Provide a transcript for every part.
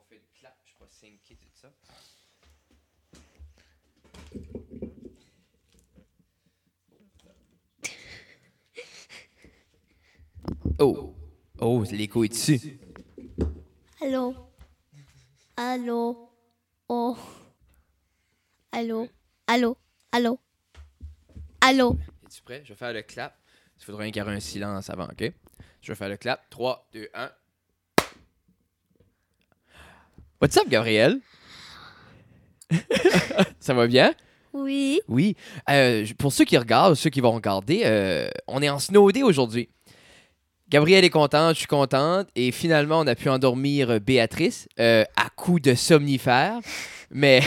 fait une clap, je sais pas syncer tout ça. Oh! Oh, l'écho est dessus. Allô? Allô? Oh. Allô? Allô? Allô? Allô? Es-tu prêt? Je vais faire le clap. Il faudra qu'il y ait un silence avant, OK? Je vais faire le clap. 3, 2, 1. What's up, Gabriel? Ça va bien? Oui. Oui. Pour ceux qui regardent, ceux qui vont regarder, on est en snow day aujourd'hui. Gabrielle est contente, je suis contente. Et finalement, on a pu endormir Béatrice à coup de somnifères. Mais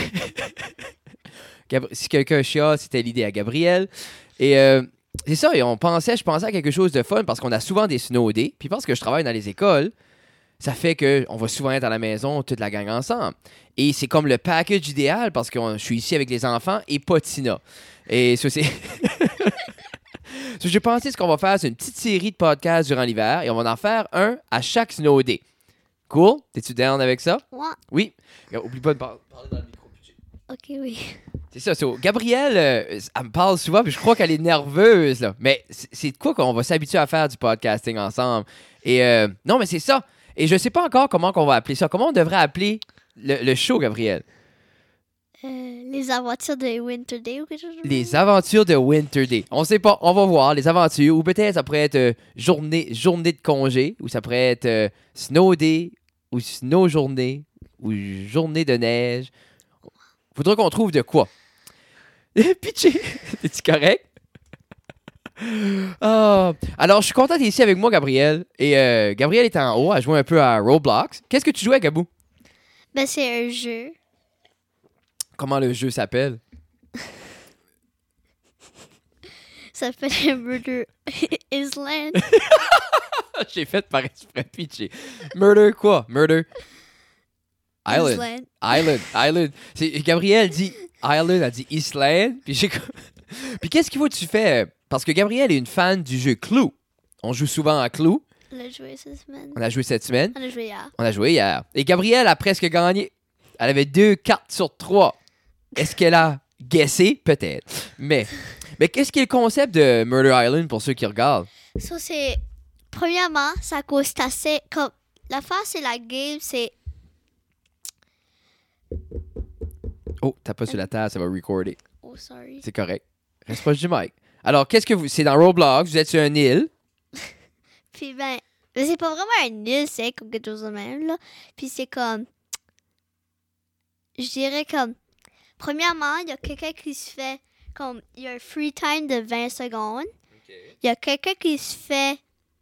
si quelqu'un chiale, c'était l'idée à Gabrielle. Et c'est ça, et je pensais à quelque chose de fun parce qu'on a souvent des snow days. Puis parce que je travaille dans les écoles, ça fait qu'on va souvent être à la maison, toute la gang ensemble. Et c'est comme le package idéal parce que je suis ici avec les enfants et pas Tina. Et ça, c'est... J'ai pensé ce qu'on va faire, c'est une petite série de podcasts durant l'hiver et on va en faire un à chaque snow day. Cool? T'es-tu down avec ça? Ouais. Oui. Oublie pas de parler dans le micro. Ok, oui. C'est ça. Gabrielle, elle me parle souvent, puis je crois qu'elle est nerveuse, là. Mais c'est de quoi qu'on va s'habituer à faire du podcasting ensemble. Et non, mais c'est ça. Et je sais pas encore comment on va appeler ça. Comment on devrait appeler le show, Gabrielle? Les aventures de Winter Day ou quelque chose. Les aventures de Winter Day. On sait pas, on va voir les aventures. Ou peut-être ça pourrait être journée de congé, ou ça pourrait être Snow Day, ou Snow Journée, ou Journée de neige. Faudra qu'on trouve de quoi. Pitché, es-tu correct? Ah. Alors, je suis content d'être ici avec moi, Gabrielle. Et Gabrielle est en haut, elle joue un peu à Roblox. Qu'est-ce que tu joues à Gabou? Ben, c'est un jeu. Comment le jeu s'appelle? Ça s'appelle Murder Island. J'ai fait par exprès pitcher. Murder quoi? Murder Island. Island. Gabrielle dit Island, elle dit Island. Puis qu'est-ce qu'il faut que tu fais? Parce que Gabrielle est une fan du jeu Clue. On joue souvent à Clue. On a joué cette semaine. On a joué cette semaine. On a joué hier. On a joué hier. Et Gabrielle a presque gagné. Elle avait 2 cartes sur 3. Est-ce qu'elle a guessé? Peut-être. Mais qu'est-ce qui est le concept de Murder Island pour ceux qui regardent? Ça, c'est... Premièrement, ça coûte assez... Comme... La phase, c'est la game, c'est... Oh, t'as pas sur la table, ça va recorder. Oh, sorry. C'est correct. Reste proche du mic. Alors, qu'est-ce que vous... C'est dans Roblox, vous êtes sur une île. Puis, ben... Mais c'est pas vraiment un île, c'est comme quelque chose de même, là. Puis c'est comme... Je dirais comme... Premièrement, il y a quelqu'un qui se fait... Comme... Il y a un free time de 20 secondes. Il y a quelqu'un qui se fait...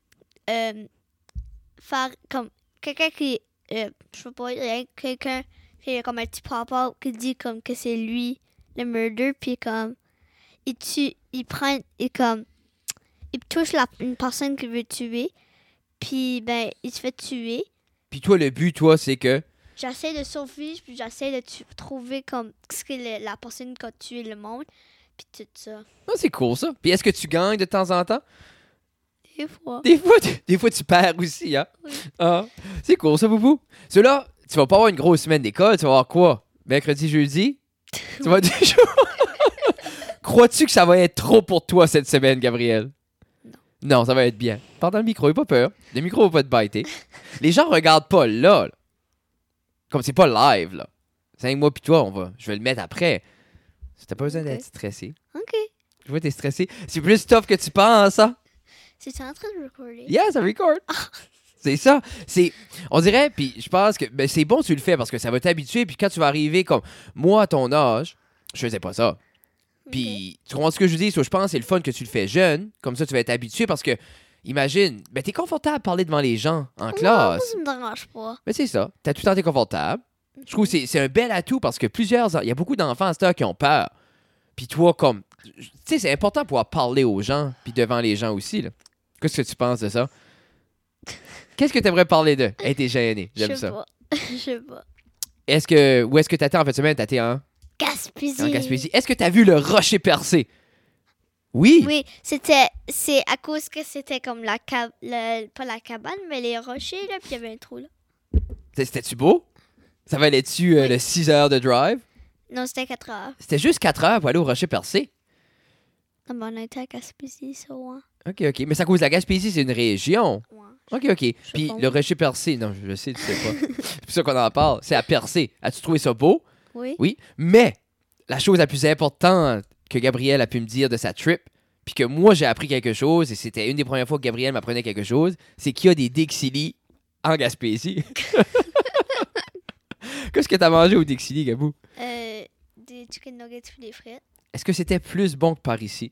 faire comme... Quelqu'un qui... je sais pas, il y a quelqu'un qui a comme un petit pop-up qui dit comme que c'est lui, le murder, puis comme... Il tue... Il prend... Il comme... Il touche une personne qu'il veut tuer. Puis, ben, il se fait tuer. Puis toi, le but, toi, c'est que... J'essaie de survivre, puis j'essaie de trouver comme ce que la personne qui a tué le monde, puis tout ça. Ah, c'est cool, ça. Puis est-ce que tu gagnes de temps en temps? Des fois. Des fois, tu perds aussi, hein? Oui. Ah, c'est cool, ça, Boubou. Cela, tu vas pas avoir une grosse semaine d'école. Tu vas avoir quoi? Mercredi, jeudi? Tu vas dire... Crois-tu que ça va être trop pour toi cette semaine, Gabrielle? Non, ça va être bien. Parle dans le micro, n'aie pas peur. Le micro va pas te biter. Les gens regardent pas là. Comme c'est pas live, là. 5 mois pis toi, je vais le mettre après. T'as pas besoin d'être stressé. OK. Je vois que t'es stressé. C'est plus tough que tu penses, hein? C'est en train de recorder. Yeah, ça record. C'est ça. On dirait, puis je pense que c'est bon que tu le fais parce que ça va t'habituer. Puis quand tu vas arriver comme moi à ton âge, je faisais pas ça. Puis tu comprends ce que je dis? So, je pense que c'est le fun que tu le fais jeune. Comme ça, tu vas être habitué parce que, imagine, t'es confortable à parler devant les gens en classe. Moi, ça me dérange pas. Mais c'est ça. T'as tout le temps été confortable. Je trouve que c'est un bel atout parce que il y a beaucoup d'enfants à cette heure qui ont peur. Puis toi, comme, tu sais, c'est important de pouvoir parler aux gens puis devant les gens aussi, là. Qu'est-ce que tu penses de ça? Qu'est-ce que tu aimerais parler de? Hey, t'es gêné. J'aime ça. Je sais pas. Où est-ce que t'attends en fait semaine? T'attends en Gaspésie. Est-ce que t'as vu le rocher percé? Oui. Oui, c'est à cause que c'était comme pas la cabane, mais les rochers, là, puis il y avait un trou, là. C'était-tu beau? Ça valait-tu le 6 heures de drive? Non, c'était 4 heures. C'était juste 4 heures pour aller au Rocher Percé. Ah, ben, on a été à Gaspésie, ça, ouais. OK. Mais c'est à cause de la Gaspésie, c'est une région. Ouais. OK. sais Puis pas. le Rocher Percé, non, je sais, tu sais pas. C'est pour ça qu'on en parle. C'est à Percé. As-tu trouvé ça beau? Oui. Oui. Mais la chose la plus importante que Gabrielle a pu me dire de sa trip, puis que moi j'ai appris quelque chose, et c'était une des premières fois que Gabrielle m'apprenait quelque chose, c'est qu'il y a des Dixili en Gaspésie. Qu'est-ce que t'as mangé au Dixili, Gabou? Des chicken nuggets puis des frites. Est-ce que c'était plus bon que par ici?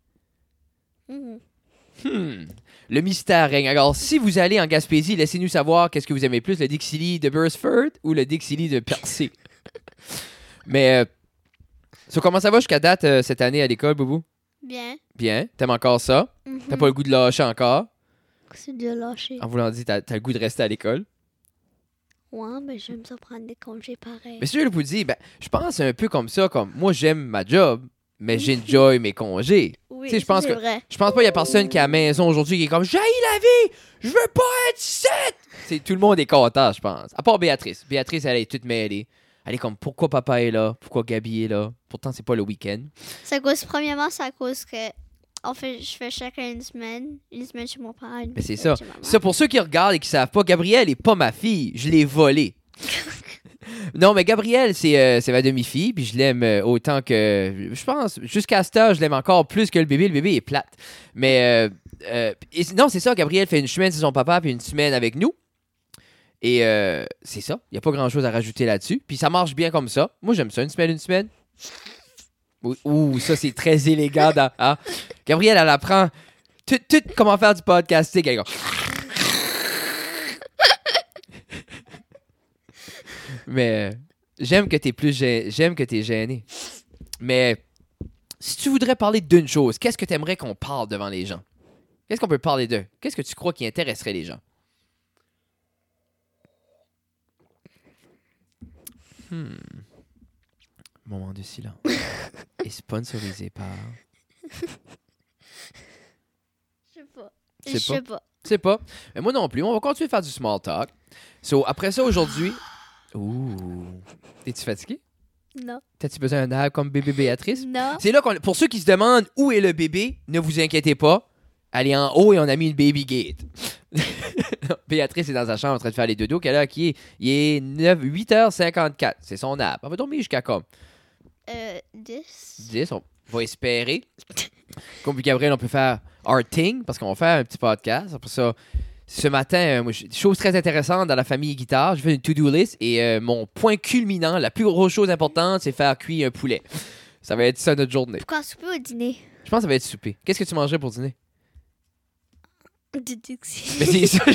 Le mystère règne. Alors, si vous allez en Gaspésie, laissez-nous savoir qu'est-ce que vous aimez plus, le Dixili de Burstford ou le Dixili de Percé. Mais, comment ça va jusqu'à date cette année à l'école, Boubou? Bien. Bien. T'aimes encore ça? T'as pas le goût de lâcher encore? C'est de lâcher. En voulant dire, t'as le goût de rester à l'école? Ouais, mais j'aime ça prendre des congés pareil. Mais si je vous dis, je pense un peu comme ça, comme moi j'aime ma job, mais j'enjoy mes congés. Oui, Tu sais, je pense c'est que vrai. je pense pas qu'il y a personne qui est à la maison aujourd'hui qui est comme j'haïs la vie, je veux pas être ici. C'est tout le monde est content, je pense. À part Béatrice. Béatrice, elle est toute mêlée. Elle est comme pourquoi papa est là, pourquoi Gabi est là. Pourtant c'est pas le week-end. C'est à cause, premièrement, c'est à cause que je fais chacun une semaine chez mon père. Mais c'est ça. Chez maman. Ça pour ceux qui regardent et qui savent pas, Gabrielle est pas ma fille, je l'ai volée. Non, mais Gabrielle, c'est ma demi-fille, puis je l'aime autant que... Je pense, jusqu'à ce temps, je l'aime encore plus que le bébé. Le bébé est plate. Mais non, c'est ça, Gabrielle fait une semaine chez son papa, puis une semaine avec nous. Et c'est ça, il n'y a pas grand-chose à rajouter là-dessus. Puis ça marche bien comme ça. Moi, j'aime ça, une semaine. Ouh, ça, c'est très élégant. Hein? Gabrielle, elle apprend tout comment faire du podcasting. Elle est comme... Mais j'aime que t'es gêné. Mais si tu voudrais parler d'une chose, qu'est-ce que tu aimerais qu'on parle devant les gens? Qu'est-ce qu'on peut parler d'eux? Qu'est-ce que tu crois qui intéresserait les gens? Moment de silence. Et sponsorisé par... Je sais pas. Je Je sais sais pas. Tu sais pas. Mais moi non plus. On va continuer de faire du small talk. So, après ça, aujourd'hui... Ouh. T'es-tu fatigué? Non. T'as-tu besoin d'un nab comme bébé Béatrice? Non. C'est là pour ceux qui se demandent où est le bébé, ne vous inquiétez pas. Elle est en haut et on a mis une baby gate. Béatrice est dans sa chambre en train de faire les dodos. Quelle heure qu'il est? Il est 8h54. C'est son nap. On va dormir jusqu'à comme 10. 10. On va espérer. Comme Gabriel, on peut faire our thing parce qu'on va faire un petit podcast. Après ça, ce matin, chose très intéressante dans la famille guitare, j'ai fait une to-do list et mon point culminant, la plus grosse chose importante, c'est faire cuire un poulet. Ça va être ça notre journée. Pourquoi souper au dîner? Je pense que ça va être souper. Qu'est-ce que tu mangerais pour dîner? Du Dixie. Mais c'est ça,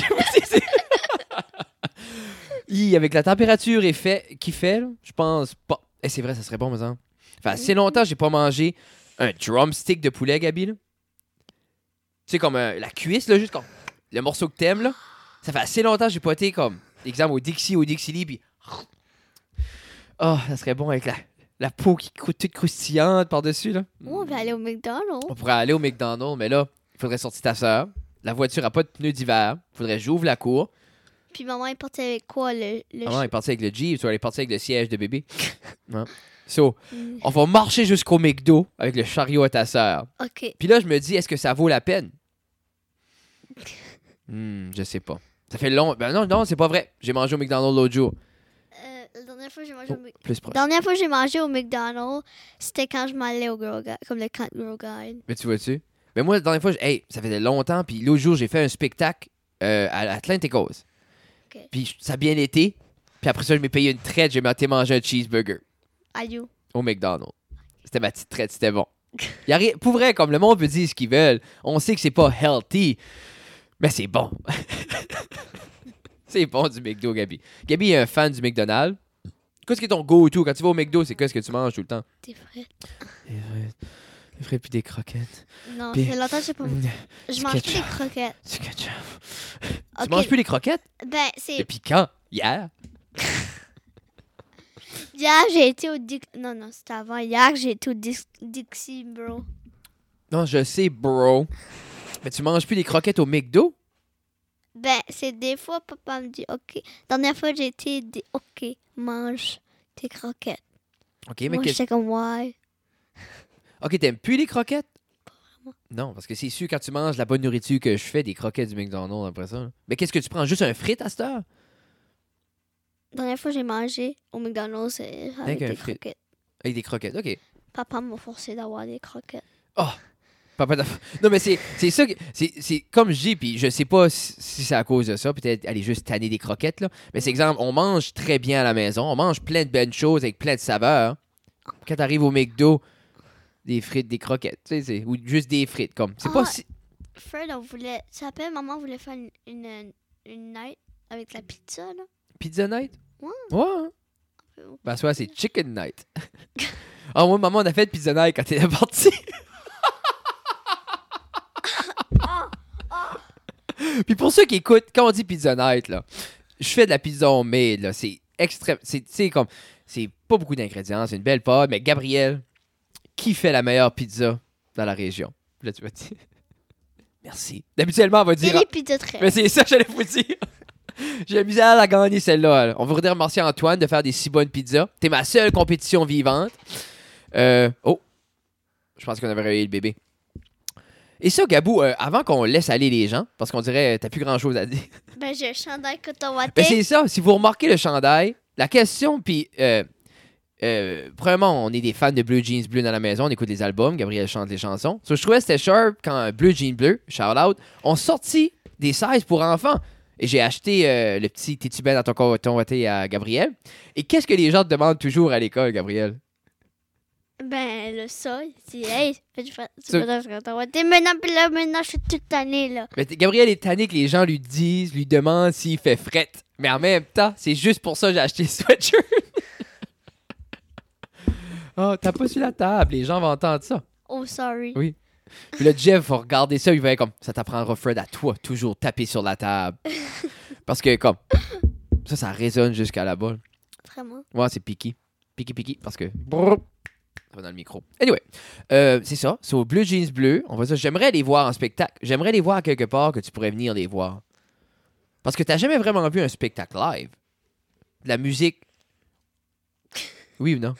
avec la température qu'il fait, là, je pense pas. C'est vrai, ça serait bon, mais ça. Enfin, assez longtemps, j'ai pas mangé un drumstick de poulet, Gabi, là. Tu sais, comme la cuisse, là, juste comme le morceau que t'aimes, là. Ça fait assez longtemps que j'ai pas été comme, exemple, au Dixili, puis... Oh, ça serait bon avec la peau qui coûte toute croustillante par-dessus, là. On va aller au McDonald's. On pourrait aller au McDonald's, mais là, il faudrait sortir ta soeur. La voiture a pas de pneus d'hiver. Faudrait que j'ouvre la cour. Puis maman est partie avec quoi? Maman est partie avec le Jeep, elle est partie avec le siège de bébé. Ouais. So, on va marcher jusqu'au McDo avec le chariot à ta soeur. OK. Puis là, je me dis, est-ce que ça vaut la peine? Je sais pas. Ça fait long. Ben non, c'est pas vrai. J'ai mangé au McDonald's l'autre jour. La dernière fois que j'ai mangé Plus proche. La dernière fois que j'ai mangé au McDonald's, c'était quand je m'allais au Girl Guide, comme le camp Girl Guide. Mais tu vois-tu? Mais moi, la dernière fois, ça faisait longtemps. Puis l'autre jour, j'ai fait un spectacle à Atlanticos. Okay. Puis ça a bien été. Puis après ça, je m'ai payé une traite. J'ai été manger un cheeseburger Aïe. au McDonald's. C'était ma petite traite, c'était bon. Pour vrai, comme le monde peut dire ce qu'ils veulent, on sait que c'est pas healthy, mais c'est bon. C'est bon du McDo, Gabi. Gabi est un fan du McDonald's. Qu'est-ce qui est ton go-to? Quand tu vas au McDo, c'est qu'est-ce que tu manges tout le temps? Des frites. Des frites puis des croquettes. Non, Puis- ça fait longtemps que j'ai pas Je mange plus des croquettes. Du ketchup. Ok. Tu manges plus les croquettes? Ben, c'est... Depuis quand? Hier? Hier, j'ai été au Non, c'était avant. Hier, j'ai été au Dixie, bro. Non, je sais, bro. Mais tu manges plus les croquettes au McDo? Ben, c'est des fois, papa me dit, OK. Dernière fois, j'ai été, il dit, OK, mange tes croquettes. OK, mais Moi, j'étais comme, ouais. OK, t'aimes plus les croquettes? Non, parce que c'est sûr, quand tu manges la bonne nourriture que je fais, des croquettes du McDonald's après ça. Là. Mais qu'est-ce que tu prends? Juste un frit à cette heure? Dernière fois, j'ai mangé au McDonald's avec un des frit. croquettes. Avec des croquettes, OK. Papa m'a forcé d'avoir des croquettes. Oh! Papa non, mais c'est ça. C'est comme je dis, puis je sais pas si c'est à cause de ça. Peut-être aller juste tanner des croquettes, là. Mais c'est exemple, on mange très bien à la maison. On mange plein de bonnes choses avec plein de saveurs. Quand t'arrives au McDo, des frites, des croquettes, tu sais, ou juste des frites, comme. C'est pas si. Fred, on voulait. Ça s'appelle, maman voulait faire une night avec la pizza, là. Pizza night? Ouais. Ouais. Hein? Ben, soit c'est chicken night. Ah, moi, maman, on a fait pizza night quand t'es parti. Puis pour ceux qui écoutent, quand on dit pizza night, là, je fais de la pizza homemade, là. C'est extrême. C'est comme. C'est pas beaucoup d'ingrédients, c'est une belle pâte, mais Gabriel, qui fait la meilleure pizza dans la région? Là, tu vas dire. Merci. Habituellement, on va Et dire. les pizzas très. Mais c'est ça que j'allais vous dire. J'ai la misère à gagner celle-là. Là. On voudrait remercier Antoine de faire des si bonnes pizzas. T'es ma seule compétition vivante. Oh, je pense qu'on avait réveillé le bébé. Et ça, Gabou, avant qu'on laisse aller les gens, parce qu'on dirait t'as plus grand-chose à dire. Ben, j'ai un chandail coton watté. Ben c'est ça, si vous remarquez le chandail, la question, puis premièrement, on est des fans de Blue Jeans Bleu dans la maison, on écoute les albums, Gabriel chante les chansons. So, je trouvais que c'était sharp quand Blue Jeans Bleu, shout out, ont sorti des sizes pour enfants. Et j'ai acheté le petit T'es-tu bien dans ton coton watté à Gabriel. Et qu'est-ce que les gens te demandent toujours à l'école, Gabriel? Ben, le ça, il dit, hey, tu fais ça coton watté. Maintenant, je suis toute tannée, là. Mais Gabriel est tanné que les gens lui disent, lui demandent s'il fait fret. Mais en même temps, c'est juste pour ça que j'ai acheté le sweatshirt. Oh, t'as pas sur la table, les gens vont entendre ça. Oh, sorry. Oui. Puis là, Jeff va regarder ça, il va être comme, ça t'apprendra Fred à toi, toujours taper sur la table. Parce que comme, ça résonne jusqu'à là-bas. Vraiment. Ouais, c'est piqué. Piqué, parce que... Brrr, ça va dans le micro. Anyway, c'est ça. C'est au Blue Jeans Bleu. On va dire, j'aimerais les voir en spectacle. J'aimerais les voir quelque part que tu pourrais venir les voir. Parce que t'as jamais vraiment vu un spectacle live. De la musique. Oui ou non?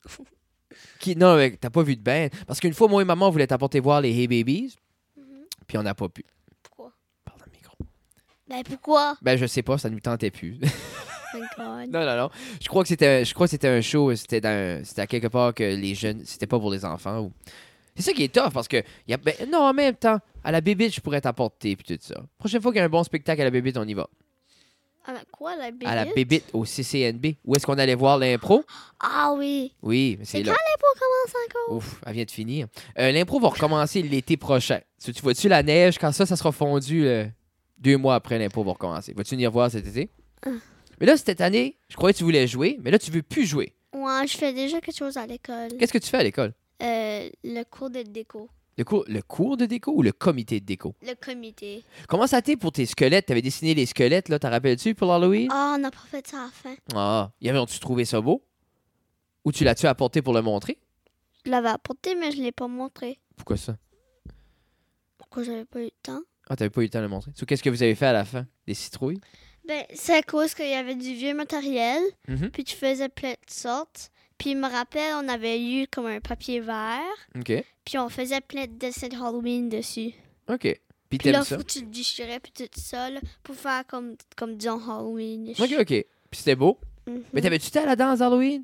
Non, mais t'as pas vu de band. Parce qu'une fois, moi et maman, on voulait t'apporter voir les Hey Babies. Puis on n'a pas pu. Pourquoi? Parle dans le micro. Ben, pourquoi? Ben, je sais pas, ça ne nous tentait plus. Oh my God. Non. Je crois que c'était un show, c'était à quelque part que les jeunes, c'était pas pour les enfants. C'est ça qui est tough parce que, non, en même temps, à la Bébite, je pourrais t'apporter puis tout ça. Prochaine fois qu'il y a un bon spectacle à la Bébite, on y va. À quoi, la bébite? À la Bébite, au CCNB. Où est-ce qu'on allait voir l'impro? Ah oui. Oui, mais c'est C'est là. quand l'impro commence encore? Ouf, elle vient de finir. L'impro va recommencer l'été prochain. Tu vois-tu la neige? Quand ça sera fondu 2 mois après, l'impro va recommencer. Vas-tu venir voir cet été? Mais là, cette année, je croyais que tu voulais jouer, mais là, tu veux plus jouer. Ouais, je fais déjà quelque chose à l'école. Qu'est-ce que tu fais à l'école? Le cours de déco. Le cours de déco ou le comité de déco? Le comité. Comment ça t'est pour tes squelettes? T'avais dessiné les squelettes, là, t'en rappelles-tu pour l'Halloween? Ah, on n'a pas fait ça à la fin. Ah, tu trouvé ça beau? Ou tu l'as-tu apporté pour le montrer? Je l'avais apporté, mais je ne l'ai pas montré. Pourquoi ça? Pourquoi j'avais pas eu le temps? Ah, t'avais pas eu le temps de le montrer. So, qu'est-ce que vous avez fait à la fin? Des citrouilles? Ben, c'est à cause qu'il y avait du vieux matériel, Mhm. puis tu faisais plein de sortes. Puis, je me rappelle, on avait eu comme un papier vert, OK. puis on faisait plein de dessins de Halloween dessus. OK. Puis Puis t'aimes là, ça? faut que tu le déchirais, puis tout ça, là, pour faire comme disons, Halloween. OK. Puis c'était beau. Mhm. Mais t'avais-tu été à la danse Halloween?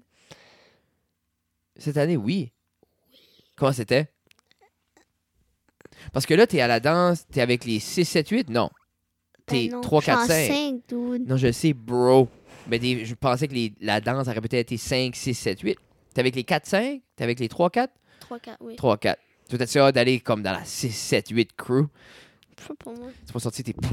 Cette année, oui. Comment c'était? Parce que là, t'es à la danse, t'es avec les 6, 7, 8? Non. T'es Ben non, 3, 4, je suis 5. en 5, dude. Non, je sais, bro. Mais je pensais que la danse aurait peut-être été 5, 6, 7, 8. T'es avec les 4, 5? T'es avec les 3, 4? 3, 4, oui. 3, 4. Tu t'as hâte d'aller comme dans la 6, 7, 8 crew. Je sais pas moi. Tu vas sortir tes...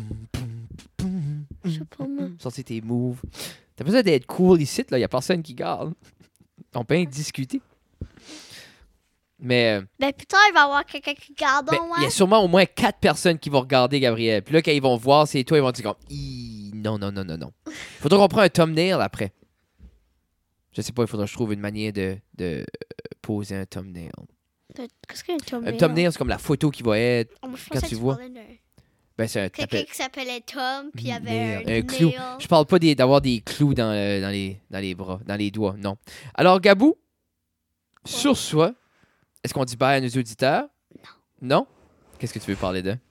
Je sais pas moi. Sortir tes moves. T'as besoin d'être cool ici, là. Y a personne qui garde. On peut discuter. Mais... Ben putain, il va y avoir quelqu'un qui garde il en y a sûrement au moins 4 personnes qui vont regarder Gabriel. Puis là, quand ils vont voir, c'est toi, ils vont dire comme... Non. Faudra qu'on prenne un thumbnail après. Je sais pas, il faudra que je trouve une manière de poser un thumbnail. Qu'est-ce qu'un thumbnail? Un thumbnail, c'est comme la photo qui va être... Oh, moi, je quand pensais tu que vois. parlais d'un- Ben, c'est un Quelqu'un qui s'appelait Tom, puis il y avait Merde, un un clou. nail. Je parle pas d'avoir des clous dans les bras, dans les doigts, non. Alors, Gabou, sur soi, est-ce qu'on dit bye à nos auditeurs? Non. Qu'est-ce que tu veux parler de?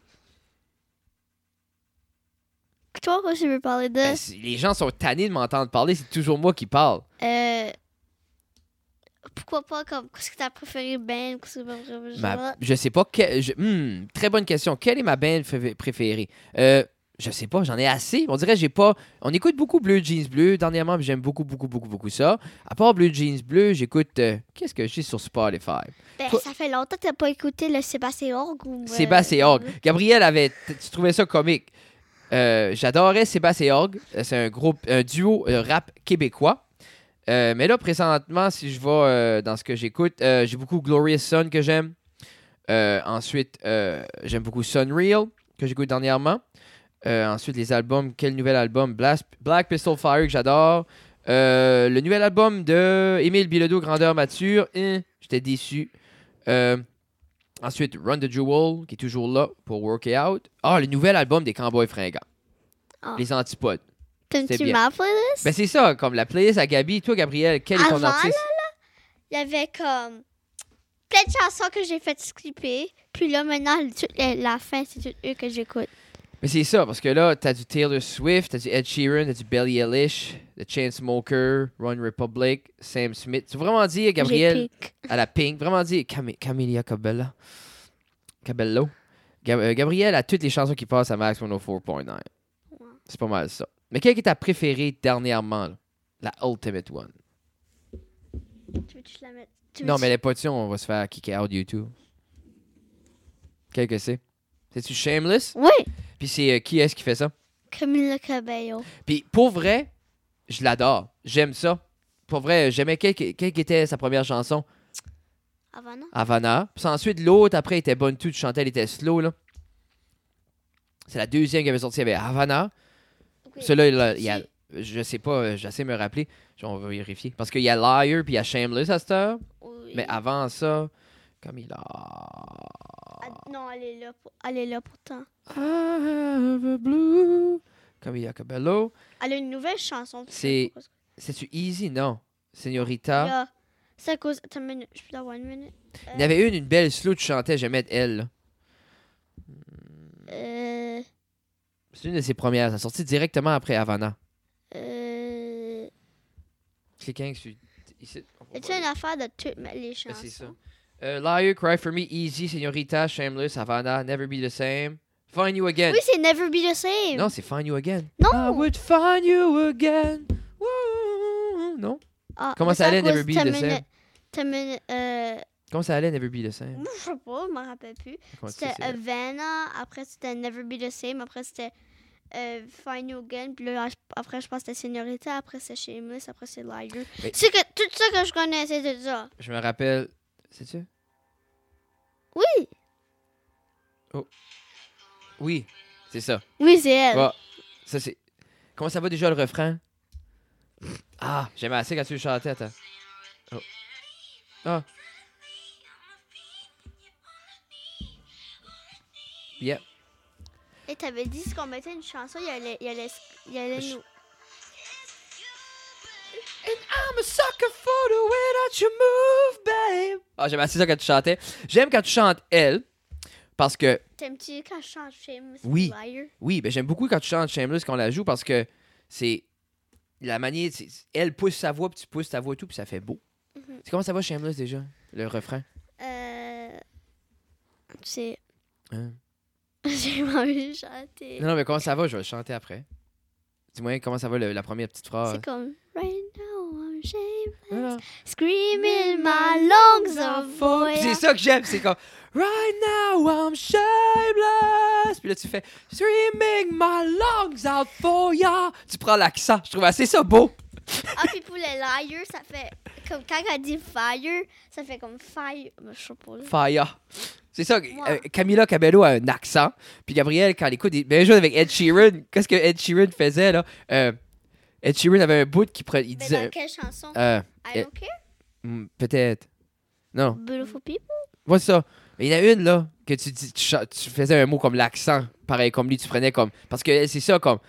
Toi, quoi, tu veux parler de? Ben, les gens sont tannés de m'entendre parler, c'est toujours moi qui parle. Pourquoi pas, comme, qu'est-ce que t'as préféré, Ben? Je sais pas. Très bonne question. Quelle est ma band préférée? Je sais pas, j'en ai assez. On dirait que j'ai pas. On écoute beaucoup Bleu Jeans Bleu dernièrement, puis j'aime beaucoup, beaucoup, beaucoup, beaucoup ça. À part Bleu Jeans Bleu, j'écoute. Qu'est-ce que j'ai sur Spotify? Ben, Toi- ça fait longtemps que t'as pas écouté le Sébastien Org ou. Sébastien Org. Gabriel avait. Tu trouvais ça comique. J'adorais Sébastien Org. C'est un duo rap québécois. Mais là, présentement, si je vais dans ce que j'écoute, j'ai beaucoup Glorious Sun que j'aime. Ensuite, j'aime beaucoup Sunreal que j'écoute dernièrement. Ensuite, les albums. Quel nouvel album? Black Pistol Fire que j'adore. Le nouvel album de Émile Bilodeau, Grandeur Mature. J'étais déçu. Ensuite, Run the Jewel, qui est toujours là pour Work It Out. Le nouvel album des Cowboys Fringants. Ah. Les Antipodes. T'aimes-tu bien. ma playlist? Ben c'est ça, comme la playlist à Gabi. Toi, Gabriel, quel est ton Avant, artiste? il y avait comme plein de chansons que j'ai fait skipper. Puis là, maintenant, la fin, c'est tout eux que j'écoute. Mais c'est ça, parce que là, t'as du Taylor Swift, t'as du Ed Sheeran, t'as du Billie Eilish, The Chainsmokers, Run Republic, Sam Smith. Tu veux vraiment dire, Gabriel, J'ai pique. à la Pink, vraiment dire Camilla Cabello. Gabriel a toutes les chansons qui passent à Max 104.9. Ouais. C'est pas mal ça. Mais quelle est ta préférée dernièrement? Là? La Ultimate One. Tu veux que je la mette? Non, mais les potions, on va se faire kicker out YouTube. Quel que c'est? C'est-tu Shameless? Oui! Puis c'est qui est-ce qui fait ça? Camila Cabello. Puis pour vrai, je l'adore. J'aime ça. Pour vrai, j'aimais quelle était sa première chanson? Havana? Havana. Puis ensuite, l'autre, après, elle était bonne toute. Tu chantais, elle était slow, là. C'est la deuxième qui avait sorti. Il y avait Havana. Okay. Celui-là, il y a... Je sais pas, j'essaie de me rappeler. On va vérifier. Parce qu'il y a Liar puis il y a Shameless à cette heure. Oui. Mais avant ça, comme il a... Non, elle est là pourtant. I have a blue. Camila Cabello. Elle a une nouvelle chanson. C'est- C'est-tu Easy? Non. Señorita. Là, c'est à cause. Attends une minute. Je peux avoir une minute. Il y avait une belle slow que tu chantais. J'aimais elle. Là. C'est une de ses premières. Ça a sorti directement après Havana. Quelqu'un qui... Ici, on va Es-tu une affaire de toutes les Ben, chansons? c'est ça. Liar, Cry For Me, Easy, Señorita, Shameless, Havana, Never Be The Same, Find You Again. Oui, c'est Never Be the Same. Non, c'est Find You Again. Non. I would find you again. Woo. Non? Ah, Comment mais ça c'est à allait, cause- Never Be t'as the une Same? minute- t'as une minute, Comment ça allait, Never Be The Same? je sais pas, je m'en rappelle plus. Comment tu sais, C'était Havana, après c'était Never Be the Same, après c'était Find You Again, puis là, après je pense que c'était Señorita, après c'est Shameless, après c'est Liar. Mais- C'est que tout ça que je connais, c'est tout ça. Je me rappelle... C'est-tu? Oui, Oui, c'est ça. oui, c'est elle. Ouais. Ça, c'est... Comment ça va déjà le refrain? Ah, j'aimais assez quand tu le chantais, attends. Oh. Ah. Yep. Et t'avais dit si qu'on mettait une chanson, il allait Je- nous... And I'm a sucker for the way that you move, babe. Ah, j'aime assez ça quand tu chantais. J'aime quand tu chantes elle, parce que, T'aimes-tu quand je chante Shameless Oui. ou Liar? oui, ben j'aime beaucoup quand tu chantes Shameless, qu'on la joue, parce que c'est la manière, elle pousse sa voix, puis tu pousses ta voix et tout, puis ça fait beau. Mhm. C'est comment ça va Shameless déjà, le refrain? C'est... Hein? J'ai pas envie de chanter. Non, mais comment ça va? Je vais le chanter après. Dis-moi comment ça va la première petite phrase. C'est comme... Right now I'm shameless, Voilà. screaming my lungs of for Puis ya. c'est ça que j'aime, c'est comme Right now I'm shameless. Puis là tu fais Screaming my lungs out for ya. Tu prends l'accent, je trouve assez ça beau. Ah, puis pour les liars, ça fait... Comme quand elle dit fire, ça fait comme fire. Mais je sais pas, là. Fire. C'est ça, Ouais. Camila Cabello a un accent. Puis Gabriel, quand elle écoute des belles choses avec Ed Sheeran, qu'est-ce que Ed Sheeran faisait là? Ed Sheeran avait un bout il Mais disait. dans quelle chanson? euh, I don't care. Peut-être. Non. Beautiful people? Ouais, c'est ça. Mais il y en a une, là, que tu dis, tu faisais un mot comme l'accent. Pareil, comme lui, tu prenais comme. Parce que c'est ça, comme.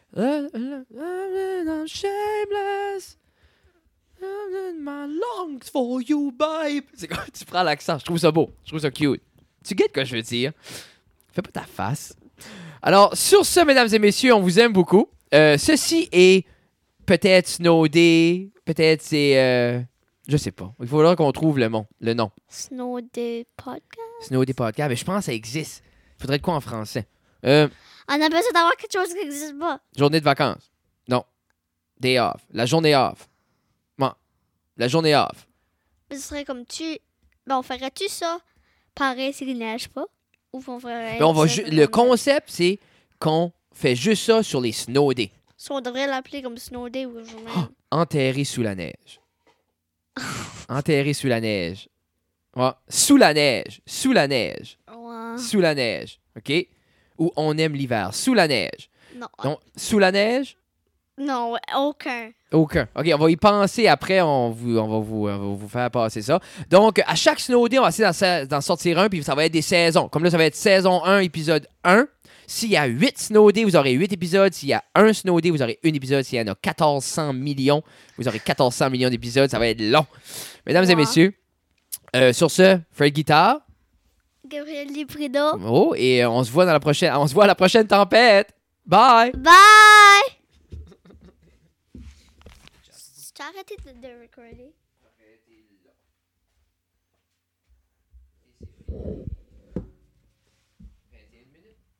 I'm shameless. My lungs for you, babe. C'est comme tu prends l'accent. Je trouve ça beau. Je trouve ça cute. Tu guettes ce que je veux dire. Fais pas ta face. Alors, sur ce, mesdames et messieurs, on vous aime beaucoup. Ceci est peut-être snowdé. Peut-être c'est. Je sais pas. Il faudra qu'on trouve le nom. Snow Day Podcast. Snowdé podcast. Mais je pense que ça existe. Il faudrait de quoi en français? On a besoin d'avoir quelque chose qui n'existe pas. Journée de vacances. Non. Day off. La journée off. Bon. La journée off. Mais ce serait comme Bon, ferais-tu ça pareil s'il neige pas? Ou on ferait. Mais le concept, c'est qu'on fait juste ça sur les snow days. So, on devrait l'appeler comme Snow Day ou journée. Enterré sous la neige. Enterré sous la neige. Ouais. Sous la neige. Sous la neige. Ouais. Sous la neige. OK? Ou on aime l'hiver. Sous la neige. Non. Donc, sous la neige? Non, aucun. Aucun. OK, on va y penser après. On va vous faire passer ça. Donc, à chaque Snow Day, on va essayer d'en sortir un, puis ça va être des saisons. Comme là, ça va être saison 1, épisode 1. S'il y a 8 Snow Day, vous aurez 8 épisodes. S'il y a un Snow Day, vous aurez un épisode. S'il y en a 1400 millions, vous aurez 1400 millions d'épisodes. Ça va être long. Mesdames et messieurs, sur ce, Fred Guitar. Gabriel Librido. Oh, et on se voit à la prochaine tempête. Bye! Bye! Tu as arrêté de recorder?